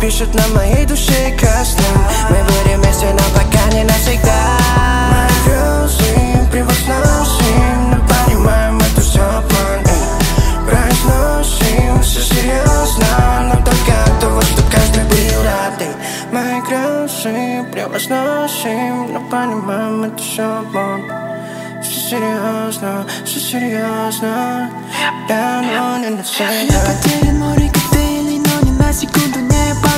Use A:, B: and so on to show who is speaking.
A: пишут на моей душе красным. Мы будем вместе, но пока не навсегда. Мои грезы превозносим, но понимаем, это все обман. Произносим все серьезно, но только от того, что каждый был рад. Мои грезы превозносим, но понимаем, это все обман. Все серьезно. Down on in the sand.
B: Я потерян, море коктейлей, но ни на секунду не